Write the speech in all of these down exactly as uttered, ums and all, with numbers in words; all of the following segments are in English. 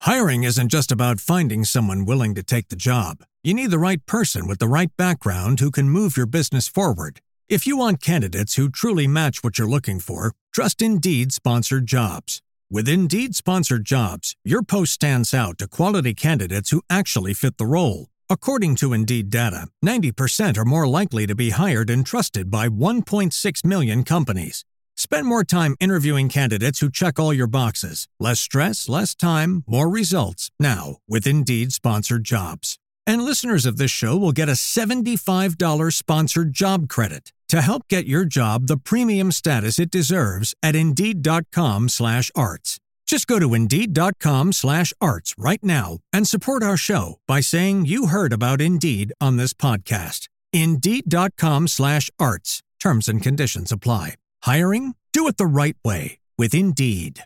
Hiring isn't just about finding someone willing to take the job. You need the right person with the right background who can move your business forward. If you want candidates who truly match what you're looking for, trust Indeed Sponsored Jobs. With Indeed Sponsored Jobs, your post stands out to quality candidates who actually fit the role. According to Indeed data, ninety percent are more likely to be hired and trusted by one point six million companies. Spend more time interviewing candidates who check all your boxes. Less stress, less time, more results. Now, with Indeed Sponsored Jobs. And listeners of this show will get a seventy-five dollars sponsored job credit to help get your job the premium status it deserves at Indeed.com slash arts. Just go to Indeed.com slash arts right now and support our show by saying you heard about Indeed on this podcast. Indeed.com slash arts. Terms and conditions apply. Hiring? Do it the right way with Indeed.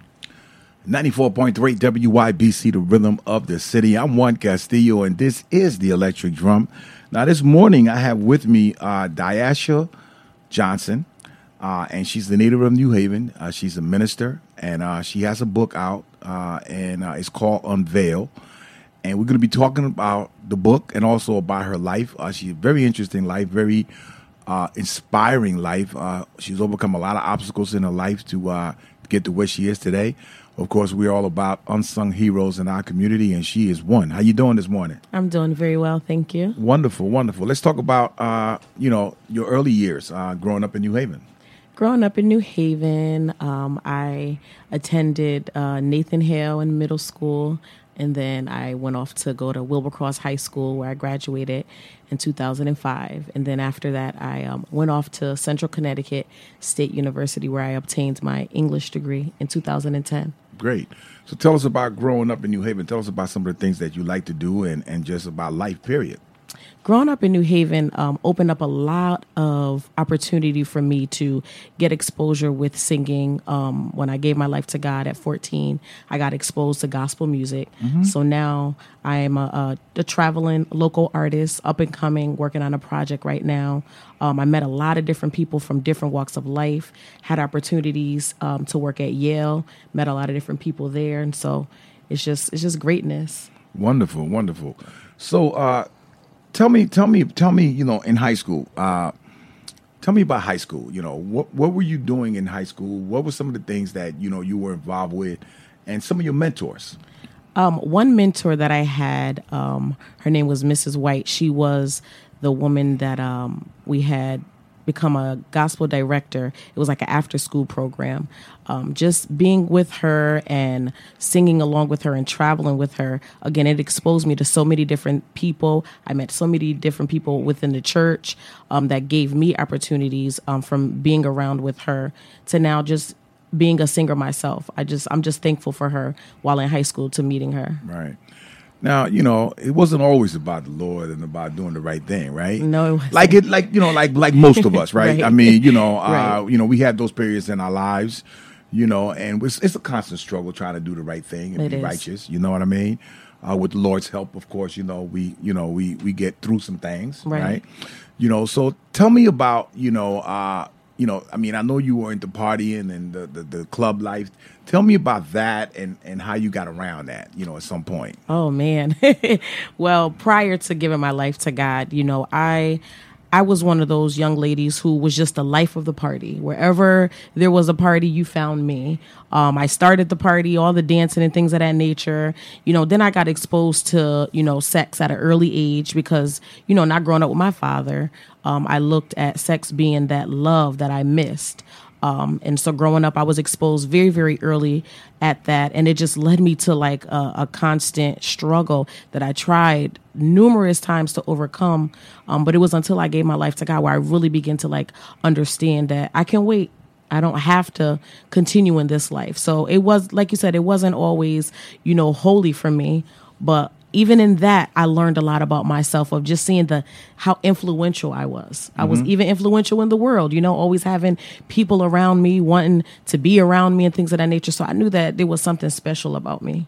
ninety-four point three W Y B C, the rhythm of the city. I'm Juan Castillo, and this is the Electric Drum. Now, this morning, I have with me uh, Diasha Johnson, uh, and she's the native of New Haven. Uh, she's a minister, and uh, she has a book out, uh, and uh, it's called Unveil. And we're going to be talking about the book and also about her life. Uh, she's a very interesting life, very Uh, inspiring life. Uh, she's overcome a lot of obstacles in her life to uh, get to where she is today. Of course, we're all about unsung heroes in our community, and she is one. How you doing this morning? I'm doing very well, thank you. Wonderful, wonderful. Let's talk about uh, you know your early years uh, growing up in New Haven. Growing up in New Haven, um, I attended uh, Nathan Hale in middle school, and then I went off to go to Wilbercross High School, where I graduated in two thousand five. And then after that, I um, went off to Central Connecticut State University, where I obtained my English degree in two thousand ten. Great. So tell us about growing up in New Haven. Tell us about some of the things that you like to do and, and just about life, period. Growing up in New Haven um, opened up a lot of opportunity for me to get exposure with singing. Um, when I gave my life to God at fourteen, I got exposed to gospel music. Mm-hmm. So now I am a, a, a traveling local artist, up and coming, working on a project right now. Um, I met a lot of different people from different walks of life, had opportunities um, to work at Yale, met a lot of different people there. And so it's just it's just greatness. Wonderful, wonderful. So, uh, Tell me, tell me, tell me, you know, in high school, uh, tell me about high school. You know, what what were you doing in high school? What were some of the things that, you know, you were involved with and some of your mentors? Um, one mentor that I had, um, her name was Missus White. She was the woman that um, we had become a gospel director. It was like an after school program. Um, just being with her and singing along with her and traveling with her, again, it exposed me to so many different people. I met so many different people within the church um, that gave me opportunities um, from being around with her to now just being a singer myself. I just, I'm just thankful for her while in high school to meeting her. Right. Now, you know, it wasn't always about the Lord and about doing the right thing, right? No, it wasn't. Like it, like you know, like like most of us, right? Right. I mean, you know, uh, Right. you know, we have those periods in our lives, you know, and it's, it's a constant struggle trying to do the right thing and It be is. righteous. You know what I mean? Uh, with the Lord's help, of course, you know, we, you know, we we get through some things, right? Right. You know, so tell me about, you know, uh, you know, I mean, I know you were into partying and the, the, the club life. Tell me about that and, and how you got around that, you know, at some point. Oh, man. Well, prior to giving my life to God, you know, I I was one of those young ladies who was just the life of the party. Wherever there was a party, you found me. Um, I started the party, all the dancing and things of that nature. You know, then I got exposed to, you know, sex at an early age because, you know, not growing up with my father, um, I looked at sex being that love that I missed. Um, and so growing up, I was exposed very, very early at that. And it just led me to like a, a constant struggle that I tried numerous times to overcome. Um, but it was until I gave my life to God where I really began to like understand that I can wait. I don't have to continue in this life. So it was, like you said, it wasn't always, you know, holy for me, but even in that, I learned a lot about myself of just seeing the how influential I was. I mm-hmm. was even influential in the world, you know, always having people around me, wanting to be around me and things of that nature. So I knew that there was something special about me.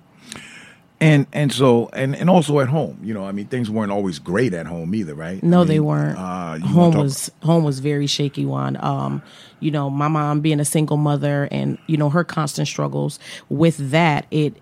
And and so and, and also at home, you know, I mean, things weren't always great at home either, right? No, I mean, they weren't. Uh, home was home was very shaky. One, um, you know, my mom being a single mother and you know her constant struggles with that, it.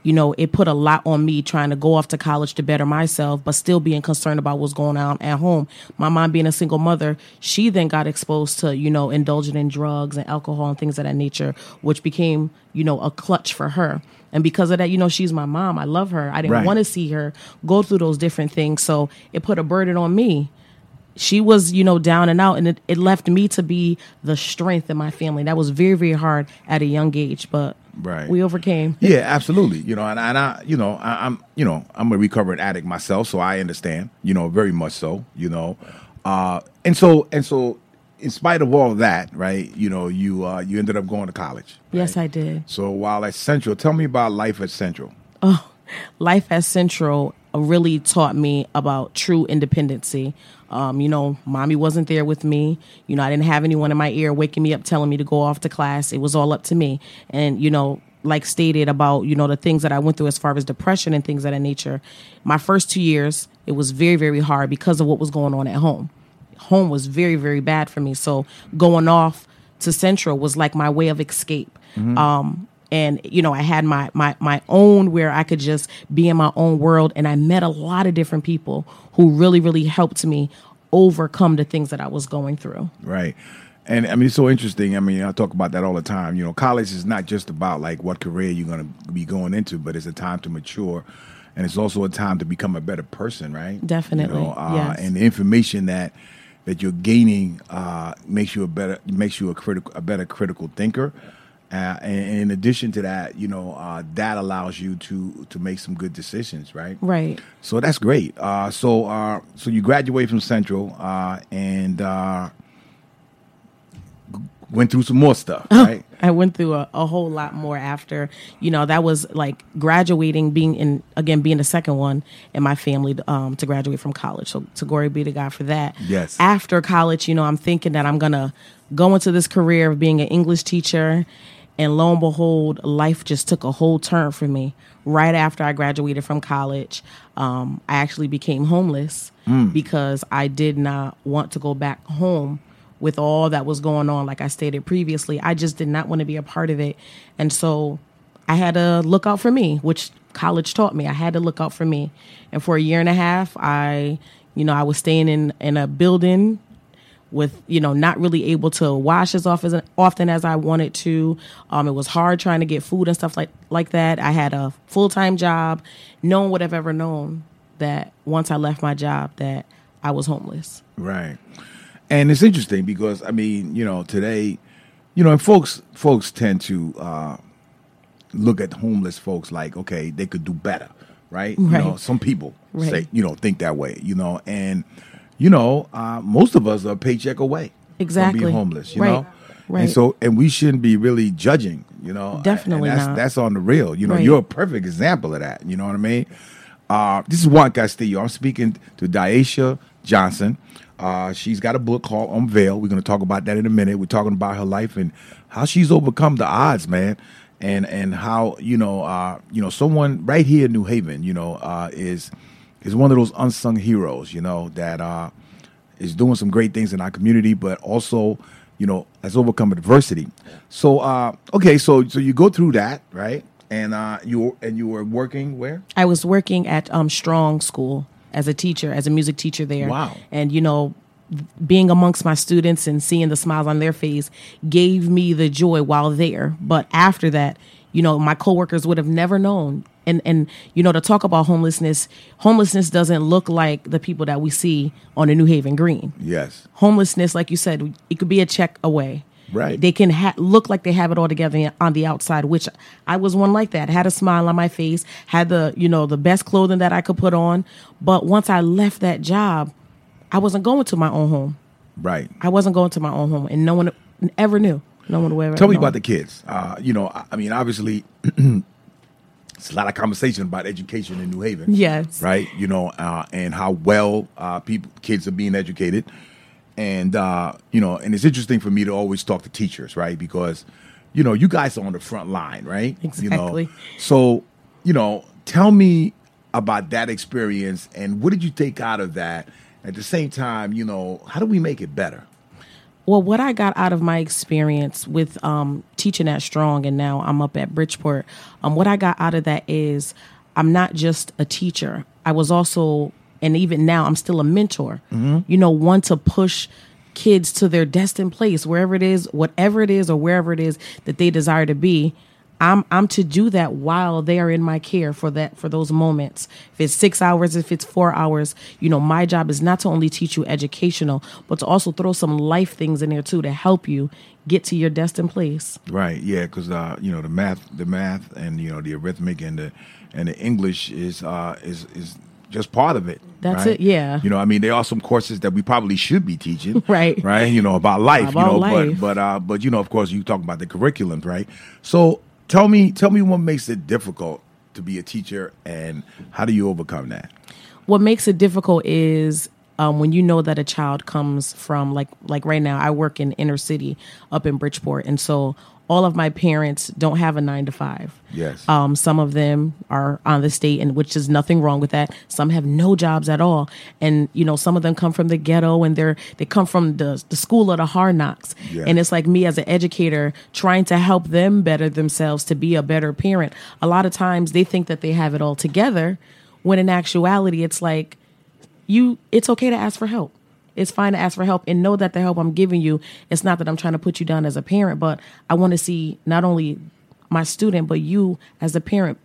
you know, it put a lot on me trying to go off to college to better myself, but still being concerned about what's going on at home. My mom being a single mother, she then got exposed to, you know, indulging in drugs and alcohol and things of that nature, which became, you know, a clutch for her. And because of that, you know, she's my mom. I love her. I didn't Right. want to see her go through those different things. So it put a burden on me. She was, you know, down and out, and it, it left me to be the strength in my family. That was very, very hard at a young age, but Right. we overcame. Yeah, absolutely. You know, and, and I, you know, I, I'm, you know, I'm a recovering addict myself, so I understand. You know, very much so. You know, uh, and so and so, in spite of all of that, right? You know, you uh, you ended up going to college. Yes, I did. So while at Central, tell me about life at Central. Oh, life at Central really taught me about true independency. Um, you know, mommy wasn't there with me. You know, I didn't have anyone in my ear waking me up, telling me to go off to class. It was all up to me. And, you know, like stated about, you know, the things that I went through as far as depression and things of that nature. My first two years, it was very, very hard because of what was going on at home. Home was very, very bad for me. So going off to Central was like my way of escape. Mm-hmm. Um, And, you know, I had my, my, my own where I could just be in my own world. And I met a lot of different people who really, really helped me overcome the things that I was going through. Right. And I mean, it's so interesting. I mean, I talk about that all the time. You know, college is not just about like what career you're going to be going into, but it's a time to mature. And it's also a time to become a better person, right? Definitely. You know, uh, yes. And the information that that you're gaining uh, makes you a better, makes you a critical, a better critical thinker. Uh, and in addition to that, you know, uh, that allows you to to make some good decisions, right? Right. So that's great. Uh, so uh, so you graduate from Central uh, and uh, went through some more stuff, right? I went through a, a whole lot more after, you know, that was like graduating, being in, again, being the second one in my family um, to graduate from college. So to glory be to God for that. Yes. After college, you know, I'm thinking that I'm going to go into this career of being an English teacher. And lo and behold, life just took a whole turn for me. Right after I graduated from college, um, I actually became homeless mm. because I did not want to go back home with all that was going on. Like I stated previously, I just did not want to be a part of it. And so I had to look out for me, which college taught me. I had to look out for me. And for a year and a half, I, you know, I was staying in, in a building with, you know, not really able to wash as often as, often as I wanted to. Um, it was hard trying to get food and stuff like, like that. I had a full-time job. No one would have ever known that once I left my job that I was homeless. Right. And it's interesting because, I mean, you know, today, you know, and folks folks tend to uh, look at homeless folks like, okay, they could do better, right? Right. You know, some people Right. say, you know, think that way, you know, and you know, uh, most of us are a paycheck away Exactly. from being homeless, you Right. know? Right. And so, and we shouldn't be really judging, you know? Definitely and that's, not. That's on the real. You know, Right. you're a perfect example of that. You know what I mean? Uh, this is Juan Castillo. I'm speaking to Daisha Johnson. Uh, she's got a book called Unveil. We're going to talk about that in a minute. We're talking about her life and how she's overcome the odds, man. And and how, you know, uh, you know, someone right here in New Haven, you know, uh, is is one of those unsung heroes, you know, that uh, is doing some great things in our community, but also, you know, has overcome adversity. So, uh, okay, so so you go through that, right? And uh, you and you were working where? I was working at um, Strong School as a teacher, as a music teacher there. Wow. And, you know, being amongst my students and seeing the smiles on their face gave me the joy while there. But after that, you know, my coworkers would have never known. And, and you know, to talk about homelessness, homelessness doesn't look like the people that we see on the New Haven Green. Yes. Homelessness, like you said, it could be a check away. Right. They can ha- look like they have it all together on the outside, which I was one like that. Had a smile on my face, had the, you know, the best clothing that I could put on. But once I left that job, I wasn't going to my own home. Right. I wasn't going to my own home, and no one ever knew. No one would ever. Tell me know. about the kids. Uh, you know, I, I mean, obviously, it's a lot of conversation about education in New Haven. Yes. Right. You know, uh, and how well uh, people, kids are being educated. And, uh, you know, and it's interesting for me to always talk to teachers, right? Because, you know, you guys are on the front line, right? Exactly. You know? So, you know, tell me about that experience and what did you take out of that? At the same time, you know, how do we make it better? Well, what I got out of my experience with um, teaching at Strong, and now I'm up at Bridgeport, um, what I got out of that is I'm not just a teacher. I was also, and even now, I'm still a mentor. Mm-hmm. You know, one to push kids to their destined place, wherever it is, whatever it is, or wherever it is that they desire to be. I'm I'm to do that while they are in my care for that for those moments. If it's six hours, if it's four hours, you know, my job is not to only teach you educational, but to also throw some life things in there too to help you get to your destined place. Right. Yeah. Because uh, you know the math, the math, and you know the arithmetic and the and the English is uh, is is just part of it. That's right? it. Yeah. You know, I mean, there are some courses that we probably should be teaching. Right. Right. You know, about life. About you know, life. but but uh, but you know, of course, you talk about the curriculums, right? So. Tell me, tell me what makes it difficult to be a teacher, and how do you overcome that? What makes it difficult is um, when you know that a child comes from like like right now. I work in inner city up in Bridgeport, and so all of my parents don't have a nine to five. Yes. Um, some of them are on the state, and which is nothing wrong with that. Some have no jobs at all, and you know some of them come from the ghetto, and they're they come from the the school of the hard knocks. Yeah. And it's like me as an educator trying to help them better themselves to be a better parent. A lot of times they think that they have it all together, when in actuality it's like you. It's okay to ask for help. It's fine to ask for help and know that the help I'm giving you, it's not that I'm trying to put you down as a parent, but I want to see not only my student, but you as a parent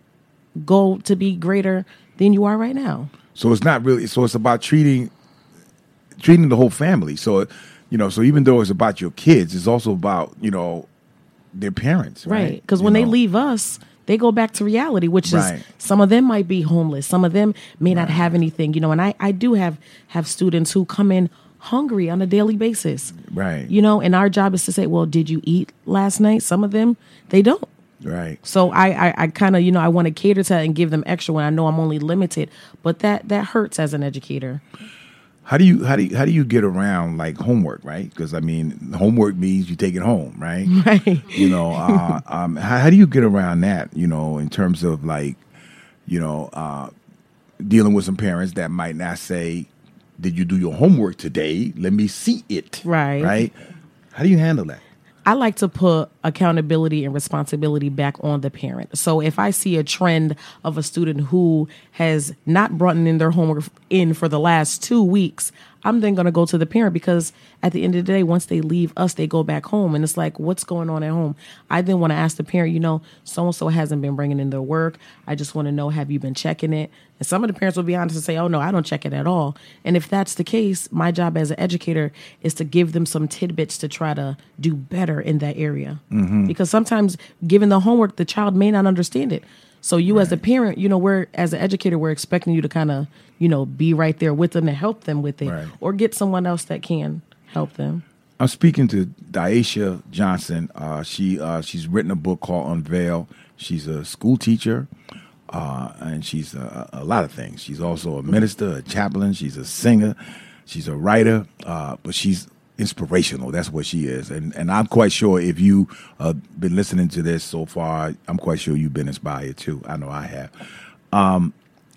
go to be greater than you are right now. So it's not really, so it's about treating, treating the whole family. So, you know, so even though it's about your kids, it's also about, you know, their parents. Right. Because right? when you they know? leave us, they go back to reality, which Right. is some of them might be homeless. Some of them may not Right. have anything, you know, and I, I do have, have students who come in hungry on a daily basis. Right. You know, and our job is to say, well, did you eat last night? Some of them, they don't. Right. So I, I, I kind of, you know, I want to cater to that and give them extra when I know I'm only limited, but that, that hurts as an educator. How do you how do you, how do you get around like homework, right? Because I mean, homework means you take it home, right? Right. You know, uh, um, how, how do you get around that? You know, in terms of like, you know, uh, dealing with some parents that might not say, "Did you do your homework today? Let me see it." Right. Right. How do you handle that? I like to put accountability and responsibility back on the parent. So if I see a trend of a student who has not brought in their homework in for the last two weeks, I'm then going to go to the parent, because at the end of the day, once they leave us, they go back home. And it's like, what's going on at home? I then want to ask the parent, you know, so-and-so hasn't been bringing in their work. I just want to know, have you been checking it? And some of the parents will be honest and say, oh, no, I don't check it at all. And if that's the case, my job as an educator is to give them some tidbits to try to do better in that area. Mm-hmm. Because sometimes given the homework, the child may not understand it. So you right. as a parent, you know, we're as an educator, we're expecting you to kind of, you know, be right there with them to help them with it, right. or get someone else that can help them. I'm speaking to Daisha Johnson. Uh, she uh, she's written a book called Unveil. She's a school teacher, uh, and she's a, a lot of things. She's also a minister, a chaplain. She's a singer. She's a writer, uh, but she's inspirational. That's what she is. And and I'm quite sure if you uh, been listening to this so far, I'm quite sure you've been inspired too. I know I have. Um,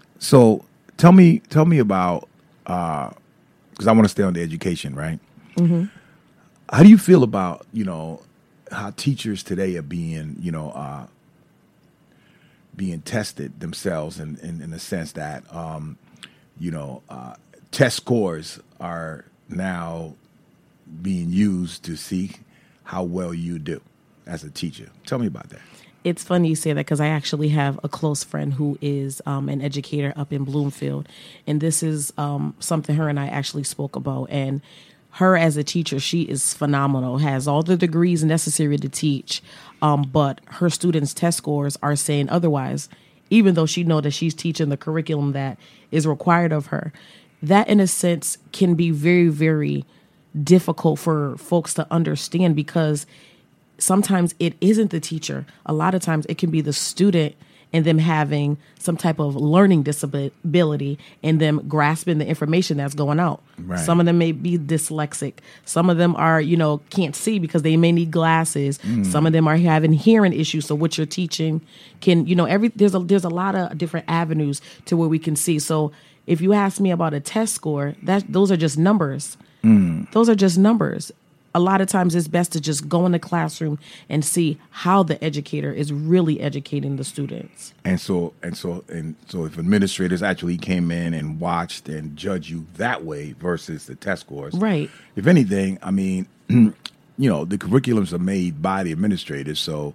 so tell me, tell me about, because uh, I want to stay on the education, right? Mm-hmm. How do you feel about, you know, how teachers today are being, you know, uh, being tested themselves in, in, in the sense that, um, you know, uh, test scores are now being used to see how well you do as a teacher. Tell me about that. It's funny you say that, because I actually have a close friend who is um, an educator up in Bloomfield. And this is um, something her and I actually spoke about. And her as a teacher, she is phenomenal, has all the degrees necessary to teach. Um, but her students' test scores are saying otherwise, even though she know that she's teaching the curriculum that is required of her. That, in a sense, can be very, very difficult for folks to understand, because sometimes it isn't the teacher. A lot of times it can be the student and them having some type of learning disability and them grasping the information that's going out. Right. Some of them may be dyslexic. Some of them are, you know, can't see because they may need glasses. Mm. Some of them are having hearing issues. So what you're teaching can, you know, every there's a there's a lot of different avenues to where we can see. So if you ask me about a test score, that those are just numbers. Mm. Those are just numbers. a lot of times it's best to just go in the classroom and see how the educator is really educating the students. And so, and so, and so, if administrators actually came in and watched and judged you that way versus the test scores, right? If anything, I mean, you know, the curriculums are made by the administrators, so.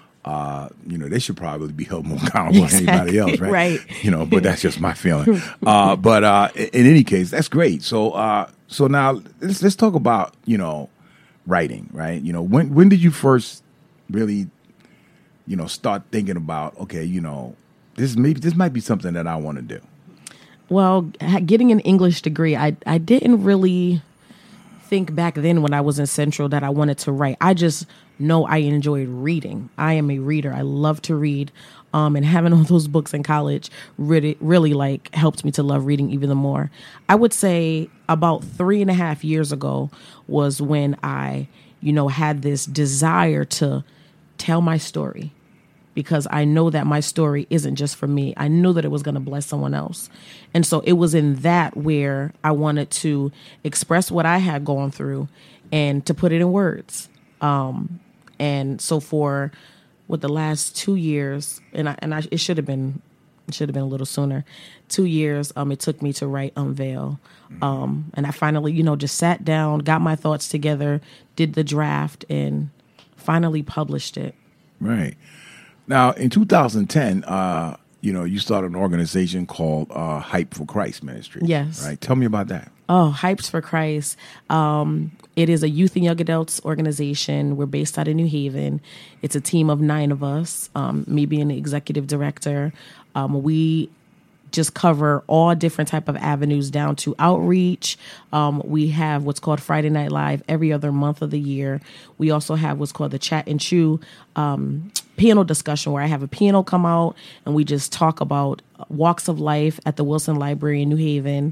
Uh, you know, they should probably be held more accountable exactly. than anybody else, right? Right. You know, but that's just my feeling. Uh, but uh, in, in any case, that's great. So, uh, so now let's let's talk about you know, writing, right? You know, when when did you first really, you know, start thinking about okay, you know, this maybe this might be something that I want to do. Well, getting an English degree, I I didn't really think back then when I was in Central that I wanted to write. I just know I enjoyed reading. I am a reader. I love to read. Um, and having all those books in college really, really like helped me to love reading even the more. I would say about three and a half years ago was when I, you know, had this desire to tell my story, because I know that my story isn't just for me. I knew that it was going to bless someone else. And so it was in that where I wanted to express what I had gone through and to put it in words. Um, and so for what the last two years, and I, and I, it should have been, it should have been a little sooner, two years, um, it took me to write Unveil. Um, and I finally, you know, just sat down, got my thoughts together, did the draft, and finally published it. Right. Now, in two thousand ten, uh, you know, you started an organization called uh, Hype for Christ Ministry. Yes. Right. Tell me about that. Oh, Hypes for Christ. Um, it is a youth and young adults organization. We're based out of New Haven. It's a team of nine of us, um, me being the executive director. Um, we just cover all different type of avenues down to outreach. Um, we have what's called Friday Night Live every other month of the year. We also have what's called the Chat and Chew um, panel discussion, where I have a panel come out and we just talk about walks of life at the Wilson Library in New Haven.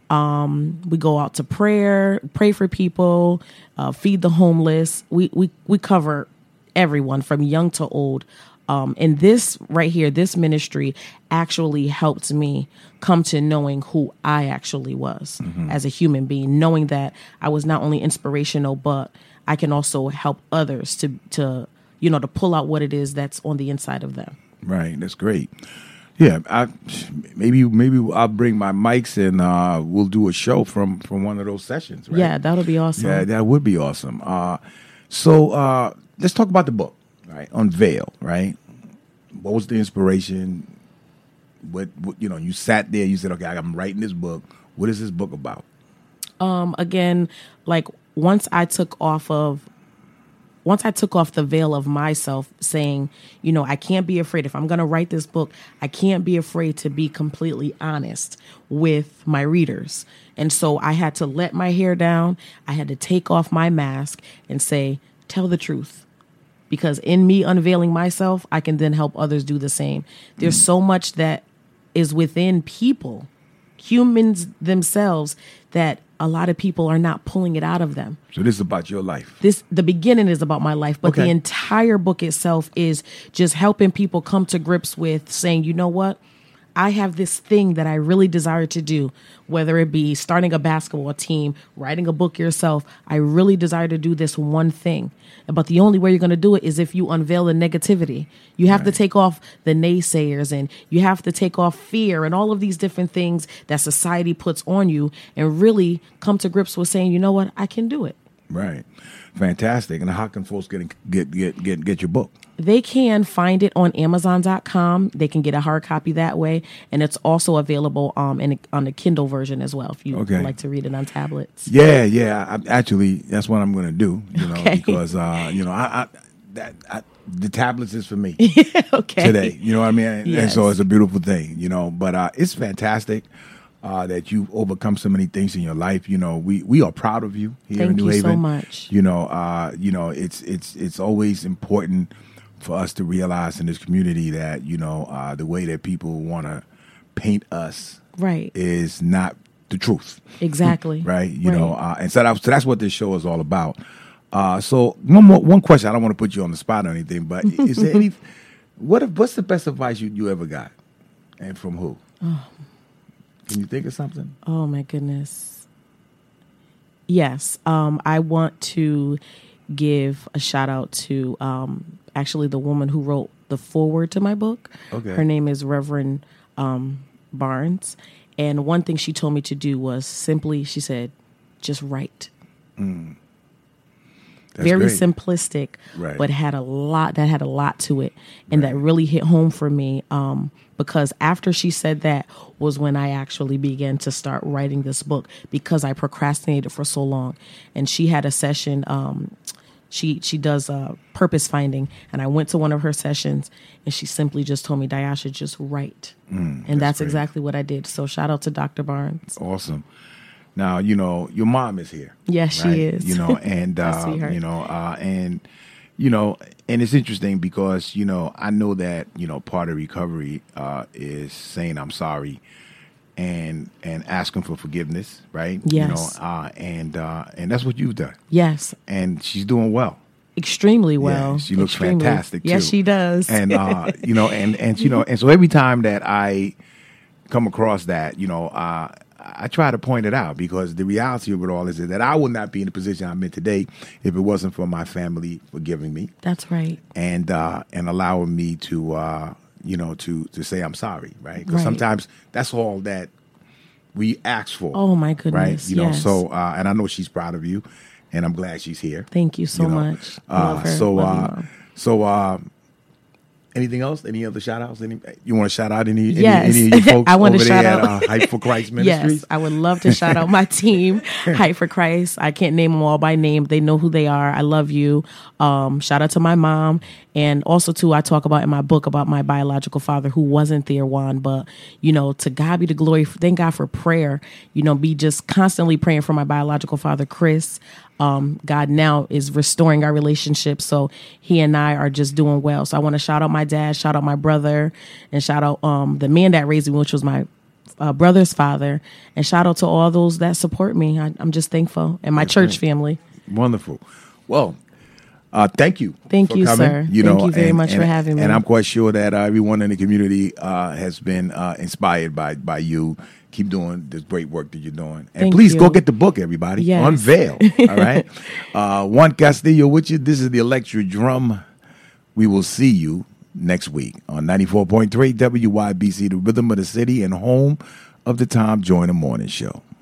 Um, we go out to prayer, pray for people, uh, feed the homeless. We, we, we cover everyone from young to old. Um, and this right here, this ministry actually helped me come to knowing who I actually was mm-hmm. as a human being, knowing that I was not only inspirational, but I can also help others to, to, you know, to pull out what it is that's on the inside of them. Right. That's great. Yeah. I, maybe, maybe I'll bring my mics and, uh, we'll do a show from, from one of those sessions. Right? Yeah. That'll be awesome. Yeah. That would be awesome. Uh, so, uh, let's talk about the book. Right, Unveil, right? What was the inspiration? What, what you know, you sat there, you said, okay, I'm writing this book. What is this book about? Um, again, like once I took off of, once I took off the veil of myself, saying, you know, I can't be afraid. If I'm going to write this book, I can't be afraid to be completely honest with my readers. And so I had to let my hair down. I had to take off my mask and say, tell the truth. Because in me unveiling myself, I can then help others do the same. There's mm. so much that is within people, humans themselves, that a lot of people are not pulling it out of them. So this is about your life. This the beginning is about my life, but okay. the entire book itself is just helping people come to grips with saying, you know what? I have this thing that I really desire to do, whether it be starting a basketball team, writing a book yourself. I really desire to do this one thing. But the only way you're going to do it is if you unveil the negativity. You have right. to take off the naysayers, and you have to take off fear and all of these different things that society puts on you, and really come to grips with saying, you know what, I can do it. Right. Fantastic. And how can folks get get get get, get your book? They can find it on amazon dot com. They can get a hard copy that way. And it's also available um, in, on the Kindle version as well, if you okay. would like to read it on tablets. Yeah, yeah. I, actually, that's what I'm going to do, you know, okay. because, uh, you know, I, I, that, I, the tablets is for me okay. today. You know what I mean? Yes. And so it's a beautiful thing, you know, but uh, it's fantastic. Uh, that you've overcome so many things in your life. You know, we, we are proud of you here Thank in New you Haven. so much. You know, uh, you know, it's it's it's always important for us to realize in this community that, you know, uh, the way that people want to paint us right. is not the truth. Exactly. right. You right. know, uh, and so, that, so that's what this show is all about. Uh, so one more one question. I don't want to put you on the spot or anything, but is there any? What what's the best advice you, you ever got, and from who? Oh. Can you think of something? Oh, my goodness. Yes. Um, I want to give a shout out to um, actually the woman who wrote the foreword to my book. Okay. Her name is Reverend um, Barnes. And one thing she told me to do was simply, she said, just write. Mm. Very great. simplistic, Right. but had a lot, that had a lot to it. And Right. that really hit home for me. Um, because after she said that was when I actually began to start writing this book, because I procrastinated for so long. And she had a session, um, she she does uh, purpose finding, and I went to one of her sessions, and she simply just told me, Diasha, just write. Mm, and that's, great. exactly what I did. So shout out to Doctor Barnes. Awesome. Now, you know, your mom is here. Yes, she right? is. You know, and, I uh, see her. you know, uh, and, you know, and it's interesting because, you know, I know that, you know, part of recovery uh, is saying I'm sorry and and asking for forgiveness, right? Yes. You know, uh, and uh, and that's what you've done. Yes, And she's doing well. extremely well. Yeah, she looks Extremely. fantastic too. Yes, she does. And uh, you know, and and you know, and so every time that I come across that, you know, uh, I try to point it out, because the reality of it all is that I would not be in the position I'm in today if it wasn't for my family forgiving me That's right. and uh, and allowing me to uh, you know to to say I'm sorry, right? Because Right. sometimes that's all that we ask for. Oh, my right? goodness, You know, yes. so uh, and I know she's proud of you, and I'm glad she's here. Thank you so you know. much. Uh, Love her. So, Love you, uh, Mom. so uh, anything else? Any other shout outs? Any, you want to shout out any, Yes. any, any of your folks I want to over shout there out- at uh, Hype for Christ Ministries? Yes, I would love to shout out my team, Hype for Christ. I can't name them all by name. They know who they are. I love you. Um, shout out to my mom. And also, too, I talk about in my book about my biological father who wasn't there, Juan. But, you know, to God be the glory. Thank God for prayer. You know, be just constantly praying for my biological father, Chris. Um, God now is restoring our relationship. So he and I are just doing well. So I want to shout out my dad, shout out my brother, and shout out um, the man that raised me, which was my uh, brother's father. And shout out to all those that support me. I, I'm just thankful. And my That's church great. family. Wonderful. Well, uh, thank you. Thank for you, coming. sir. Thank you very much for having me. And I'm quite sure that uh, everyone in the community uh, has been uh, inspired by by you. Keep doing this great work that you're doing. And Thank please you. go get the book, everybody. Yes. Unveil. All right. Uh, Juan Castillo with you. This is the Electric Drum. We will see you next week on ninety-four point three W Y B C, the rhythm of the city and home of the Tom Joyner Morning Show.